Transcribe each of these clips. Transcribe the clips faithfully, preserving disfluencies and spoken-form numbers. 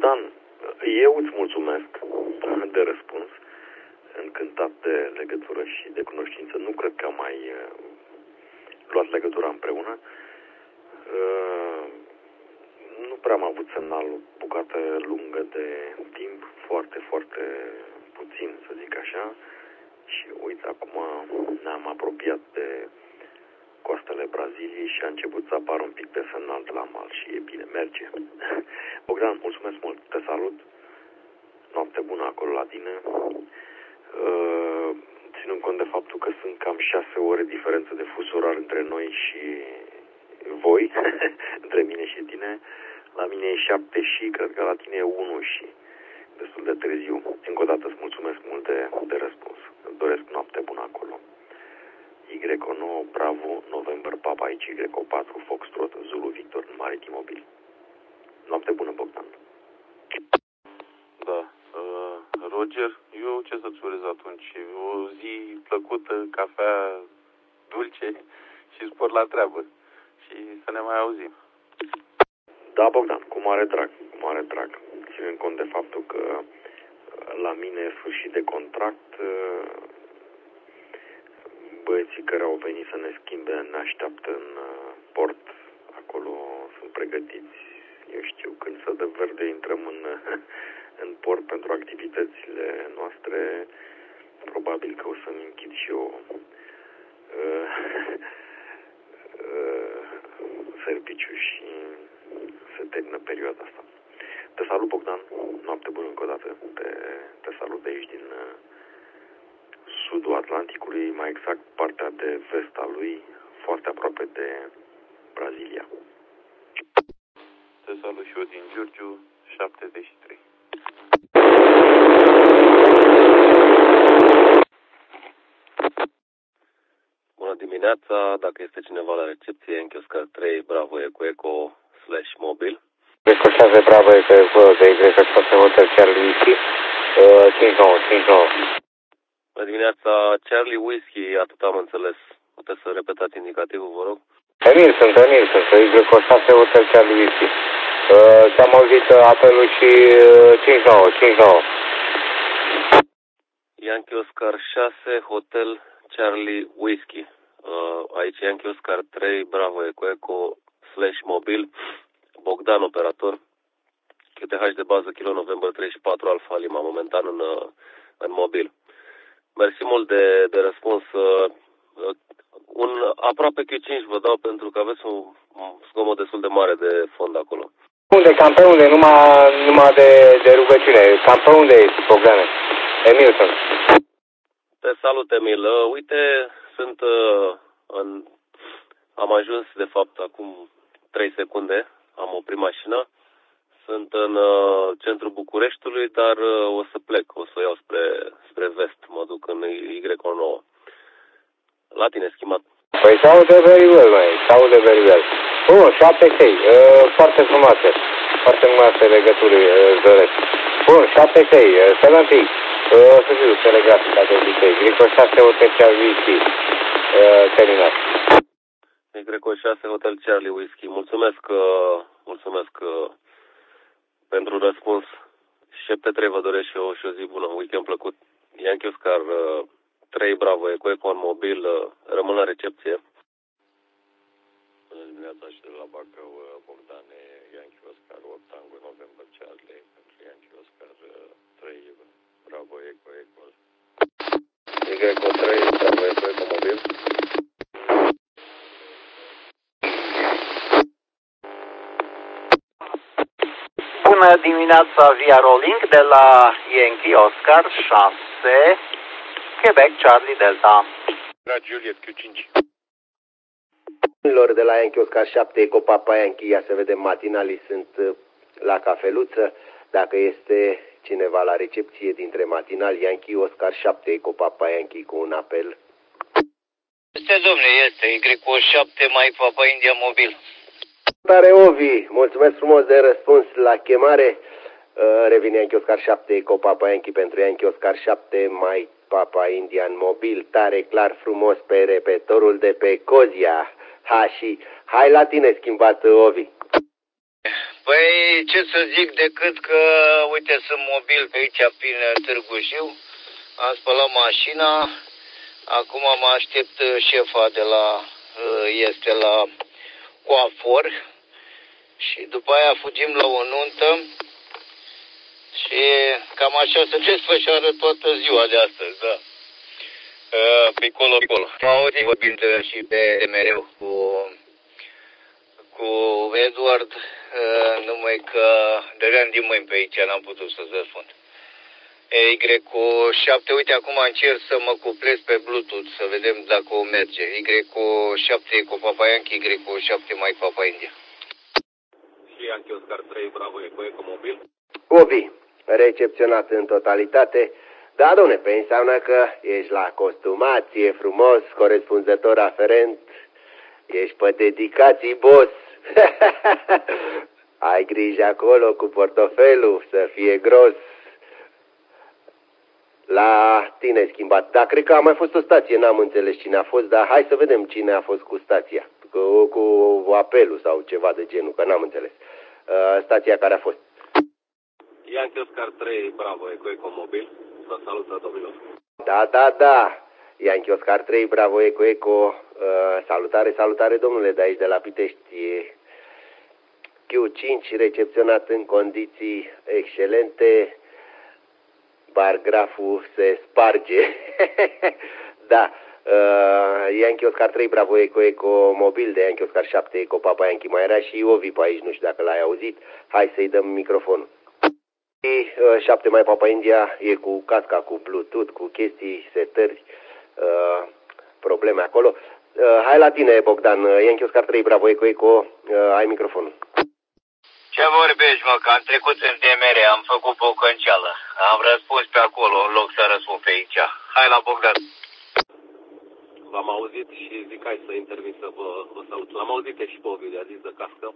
Bogdan, eu îți mulțumesc de răspuns, încântat de legătură și de cunoștință. Nu cred că am mai uh, luat legătura împreună. Uh, nu prea am avut semnal o bucată lungă de timp, foarte, foarte puțin, să zic așa. Și uite, acum ne-am apropiat de coastele Braziliei și a început să apară un pic de semnal de la mal și e bine, merge. Bogdan, mulțumesc mult, te salut. Noapte bună acolo la tine. Uh, ținând cont de faptul că sunt cam șase ore diferență de fus orar între noi și voi, între mine și tine, la mine e șapte și cred că la tine e unu și destul de târziu. Încă o dată îți mulțumesc mult de, de răspuns. Îți doresc noapte bună acolo. Y nouă, Bravo, November, Papa, aici Y patru, Foxtrot, Zulu, Victor, Maritim Mobil. Noapte bună, Bogdan. Da. Uh, Roger, eu ce să-ți urez atunci? O zi plăcută, cafea dulce și spor la treabă. Și să ne mai auzim. Da, Bogdan, cu mare drag, cu mare drag. Ținând cont de faptul că la mine e sfârșit de contract, băieții care au venit să ne schimbe ne așteaptă în port. Acolo sunt pregătiți, eu știu, când să dă verde intrăm în, în port pentru activitățile noastre. Probabil că o să-mi închid și eu uh, uh, serviciu și se termină perioada asta. Te salut, Bogdan, noapte bună încă o dată. Te, te salut de aici din uh, sudul Atlanticului, mai exact partea de vest a lui, foarte aproape de Brazilia. Te salut și eu din Giurgiu, șaptezeci și trei. Bună dimineața, dacă este cineva la recepție, în Oscar trei, Bravo Eco Eco slash mobil. Eco șase, Bravo Eco Eco de Y șase Hotel Charlie Whisky, cinci nouă, cinci nouă. Bună dimineața, Charlie Whisky, atât am înțeles. Puteți să repetați indicativul, vă rog? Emil sunt, Emil sunt, Y șase Hotel Charlie Whisky. Ți-am auzit apelul și cinci nouă, cinci nouă. Yankee Oscar șase, Hotel Charlie Whisky. Aici Yankee Oscar trei, Bravo Eco Eco slash mobil. Bogdan, operator. Q T H de bază, Kilo November treizeci și patru, Alfa Lima, momentan în, în mobil. Mersi mult de, de răspuns. Un aproape Q cinci vă dau pentru că aveți un, un zgomot destul de mare de fond acolo. Unde? Cam pe unde? Numai, numai de, de rugăciune. Cam pe unde ești probleme? Emil sunt. Te salut, Emil. Uh, uite, sunt uh, în... Am ajuns, de fapt, acum trei secunde. Am oprit mașina. Sunt în uh, centrul Bucureștiului, dar uh, o să plec. O să o iau spre, spre vest. Mă duc în Y nouă. La tine, schimbat. Păi se aude very well, mai. Se aude very well. Bun, șapte trei. Uh, foarte frumoase. Foarte frumoase legături, uh, doresc. Bun, șapte trei. șapte trei. Uh, să fiu telegrafica de obicei. Y șase Hotel Charlie Whisky. Uh, terminat. Y șase Hotel Charlie Whisky. Mulțumesc, uh, mulțumesc uh, pentru răspuns. șapte trei vă doresc și eu și o zi bună. Weekend plăcut. Yankee Oscar uh, trei, Bravo Eco Eco în mobil. Uh, rămân la recepție. Bună dimineața și de la Bacău, Bogdane, Yankee Oscar opt, Tango November Charlie, pentru Yankee Oscar trei, Bravo Eco Eco. Y trei, Bravo Eco Eco mobil. Bună dimineața, via Rolling de la Yankee Oscar șase, Quebec Charlie Delta. Juliet Q cinci. De la Yankee Oscar șapte, Eco Papa Yankee, ia să vedem, matinalii sunt la cafeluță. Dacă este cineva la recepție dintre matinali, Yankee Oscar șapte, Eco Papa Yankee cu un apel. Este, domnule, este Y șapte, Mike Papa India mobil. Tare Ovi, mulțumesc frumos de răspuns la chemare. Revine Yankee Oscar șapte, Eco Papa Yankee pentru Yankee Oscar șapte, Mike Papa Indian mobil. Tare clar frumos pe repetorul de pe Cozia. Ha, și hai la tine, schimbat, Ovi. Păi, ce să zic decât că, uite, sunt mobil pe aici, prin Târgu Jiu, am spălat mașina, acum mă aștept șefa de la, este la coafor și după aia fugim la o nuntă și cam așa se desfășoară toată ziua de astăzi, da. Pe colo, pe colo. M-am auzit vorbind și pe mereu cu, cu Edward, numai că dădeam din mâini pe aici, n-am putut să-ți răspund. Y cu șapte, uite, acum încerc să mă cuplez pe Bluetooth, să vedem dacă o merge. Y cu șapte, cu Papa Yankee, Y cu șapte, Mike Papa India. Și Yankee Oscar trei, Bravo, Eco, Eco Mobil. Obi, recepționat în totalitate. Da, domne, pe înseamnă că ești la costumație, frumos, corespunzător aferent, ești pe dedicații, boss. Ai grijă acolo cu portofelul, să fie gros. La tine schimbat. Da, cred că a mai fost o stație, n-am înțeles cine a fost, dar hai să vedem cine a fost cu stația. Cu, cu apelul sau ceva de genul, că n-am înțeles. Uh, stația care a fost. Yankee Oscar trei, Bravo, Eco, Eco Mobil. Vă salută, domnilor. Da, da, da. Yankee Oscar trei, Bravo, Eco, Eco. Uh, salutare, salutare, domnule, de aici, de la Pitești. Q cinci, recepționat în condiții excelente. Bargraful se sparge. Da. Uh, Yankee Oscar trei, Bravo, Eco, Eco Mobil, de Yankee Oscar șapte, Eco Papa Yankee. Mai era și Ovi pe aici, nu știu dacă l-ai auzit. Hai să-i dăm microfonul. șapte mai Papa India e cu casca, cu Bluetooth, cu chestii, setări, uh, probleme acolo. Uh, hai la tine, Bogdan. Yankee Oscar trei, Bravo, Eco, Eco, uh, ai microfonul. Ce vorbești, mă, că am trecut în D M R, am făcut pocănceală. Am răspuns pe acolo, în loc să răspund pe aici. Hai la Bogdan. V-am auzit și zic hai să intervin să vă, vă salut. L-am auzit și pe Ovidiu, a zis de cască.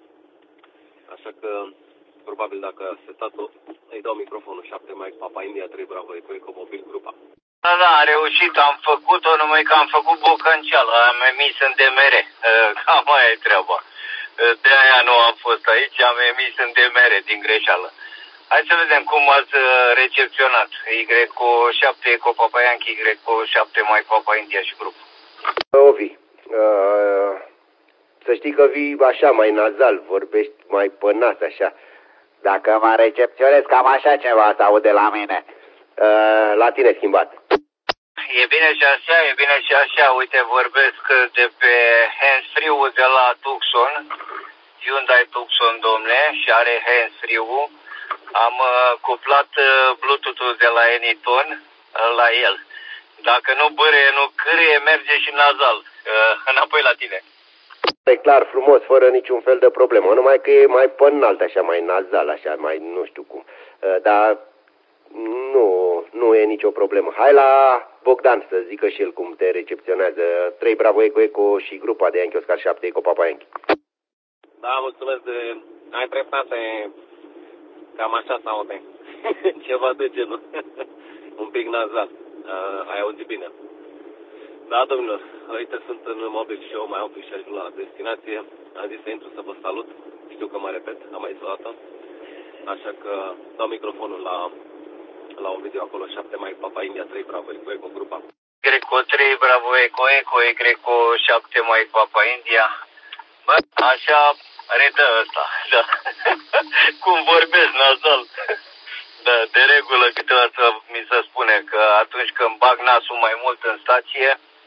Așa că, probabil dacă a setat-o, îi dau microfonul șapte Mike Papa India trei, Bravo, Eco, Eco Mobil, grupa. Da, da, am reușit, am făcut-o, numai că am făcut bocănceală, am emis în D M R. Cam aia e treaba. De aia nu am fost aici, am emis în D M R din greșeală. Hai să vedem cum ați recepționat. Y cu șapte, Eco Papa Yankee, Y cu șapte, Mike Papa India și grup. Ovi, uh, să știi că vii așa mai nazal, vorbești mai pe nas așa. Dacă mă recepționez, cam așa ceva să aude la mine. Uh, la tine schimbat. E bine și așa, e bine și așa. Uite, vorbesc de pe hands-free-ul de la Tucson, Hyundai Tucson, domne, și are hands-free-ul. Am uh, cuplat uh, Bluetooth-ul de la Anyton uh, la el. Dacă nu bârie, nu cârie, merge și nazal. Uh, înapoi la tine. E clar, frumos, fără niciun fel de problemă, numai că e mai pe înalt, așa, mai nazal, așa, mai nu știu cum. Uh, dar nu, nu e nicio problemă. Hai la Bogdan să zică și el cum te recepționează. trei Bravo, Eco, Eco și grupa de Yankee Oscar șapte, Eco Papa Yankee. Da, mulțumesc de... Ai dreptate, cam așa se aude. Ceva de genul. Un pic nazal. Uh, ai auzit bine. Da, domnilor, uite, sunt în mobil și eu mai am și ajung la destinație. Am zis să intru să vă salut. Știu că mă repet, am mai zis o dată. Așa că dau microfonul la, la un video acolo, șapte Mike Papa India trei, Bravo, Eco, Eco, grupa. Y cu trei, Bravo, Eco, Eco, Y cu șapte, Mike Papa India. Bă, așa redă ăsta, da. Cum vorbesc nazal. Da, de regulă câteodată mi se spune că atunci când bag nasul mai mult în stație,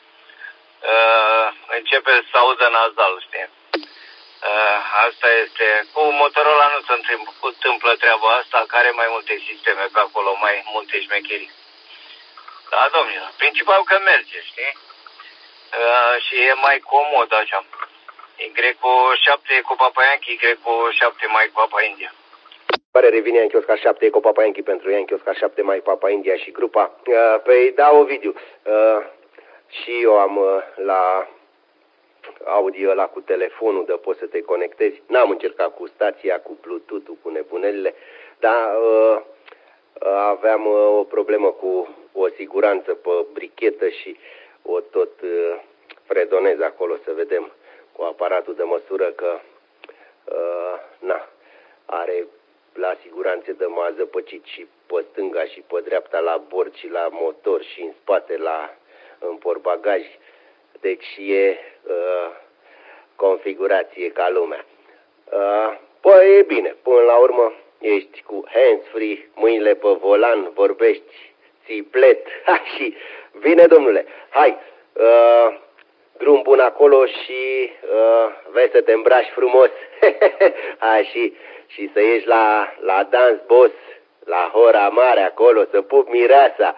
uh, începe să audă nazal, știi? Uh, asta este. Cu Motorola nu se întâmplă treaba asta, care are mai multe sisteme pe acolo, mai multe șmecherii. Da, domnule, principal că merge, știi? Uh, și e mai comod așa. Y cu șapte, Eco Papa Yankee, Y cu șapte, Mike Papa India. Care revine Yankee Oscar șapte, Eco Papa Yankee pentru Yankee Oscar șapte, Mike Papa India și grupa. Uh, păi da, Ovidiu, uh, și eu am uh, la audio ăla cu telefonul, de poți să te conectezi. N-am încercat cu stația, cu Bluetooth-ul, cu nebunelile, dar uh, aveam uh, o problemă cu o siguranță pe brichetă și o tot uh, fredonez acolo să vedem cu aparatul de măsură că, uh, na, are la siguranțe de mază păcit și pe stânga și pe dreapta la bord și la motor și în spate la în portbagaj. Deci e uh, configurație ca lumea. Uh, păi e bine, până la urmă ești cu hands-free, mâinile pe volan, vorbești, țiplet, ha, și bine, domnule, hai, uh, drum bun acolo și uh, vezi să te îmbraci frumos, ha, și, și să ieși la, la dans, boss, la hora mare acolo, să pup mireasa,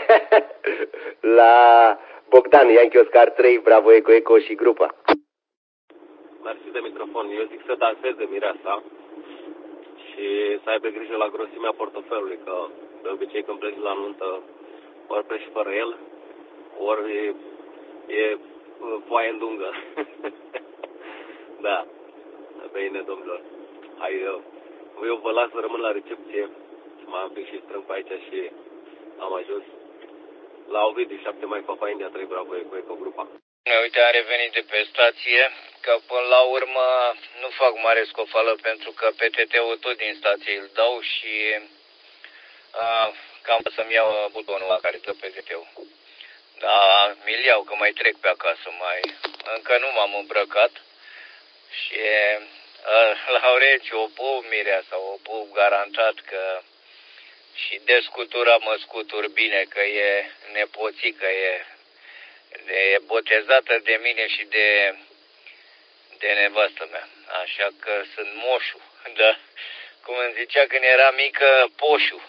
la Bogdan, Yankee Oscar trei, Bravo Eco Eco și grupa. Mersi de microfon. Eu zic să danseze mireasa și să aibă grijă la grosimea portofelului, că de obicei când pleci la nuntă ori pleci fără el, ori e, e foaie îndungă. Da, bine, domnilor. Hai, eu, eu vă las să rămân la recepție, mai am pic și strâng pe aici și am ajuns la Ovidiu, șapte mai Papa India trei, Bravo Eco Eco grupa. Uite, am revenit de pe stație, că până la urmă nu fac mare scofală pentru că P T T-ul tot din stație îl dau și a, cam să-mi iau butonul la care dă P T T-ul. Da, mi-l iau că mai trec pe acasă, mai încă nu m-am îmbrăcat și a, la urechi o pup mireasa, o pup garantat că și de scutura mă scutur bine, că e nepoțică, e e botezată de mine și de, de nevastă mea. Așa că sunt moșu, da? Cum îmi zicea când era mică, poșu.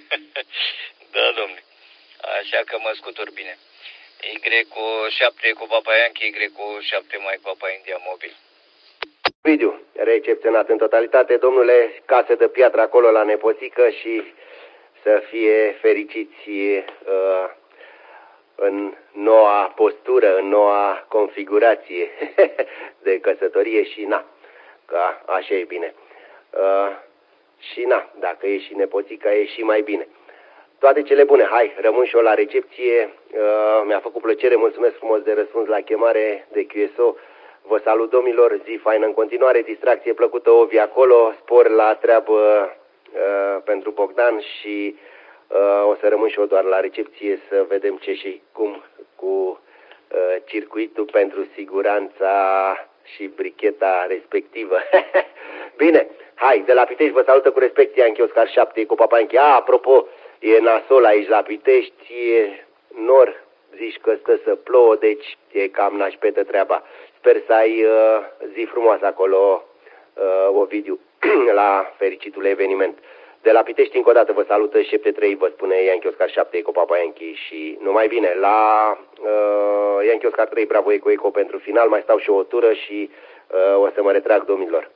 Da, domnule. Așa că mă scutur bine. Y cu șapte cu Papa Yankee, Y cu șapte mai Papa India mobil. Video recepționat în totalitate, domnule, case de piatră acolo la nepoțică și să fie fericiți uh, în noua postură, în noua configurație de căsătorie și na, că așa e bine. Uh, și na, dacă e și nepoțica, e și mai bine. Toate cele bune, hai, rămân și eu la recepție, uh, mi-a făcut plăcere, mulțumesc frumos de răspuns la chemare de Q S O. Vă salut, domnilor, zi faină în continuare, distracție plăcută, Ovi acolo, spor la treabă uh, pentru Bogdan și uh, o să rămân și eu doar la recepție să vedem ce și cum cu uh, circuitul pentru siguranța și bricheta respectivă. Bine, hai, de la Pitești vă salută cu respect Yankee Oscar șapte cu Papa Yankee. A, apropo, e nasol aici la Pitești, e nor, zici că stă să plouă, deci e cam nașpetă treaba. Sper să ai uh, zi frumoasă acolo, uh, Ovidiu, la fericitul eveniment. De la Pitești încă o dată vă salută șapte trei, vă spune Yankee Oscar șapte cu Papa Yankee și numai bine. La uh, Yankee Oscar trei, Bravo Eco Eco pentru final, mai stau și o tură și uh, o să mă retrag, domnilor.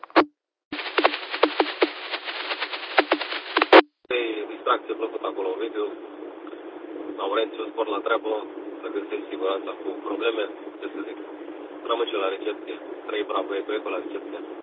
Distracție plăcută acolo, Ovidiu. Laurențiu, spor la treabă, să găsim siguranța cu probleme, ce să zic. Rămân și la recepție. trei Bravo Eco Eco la recepție.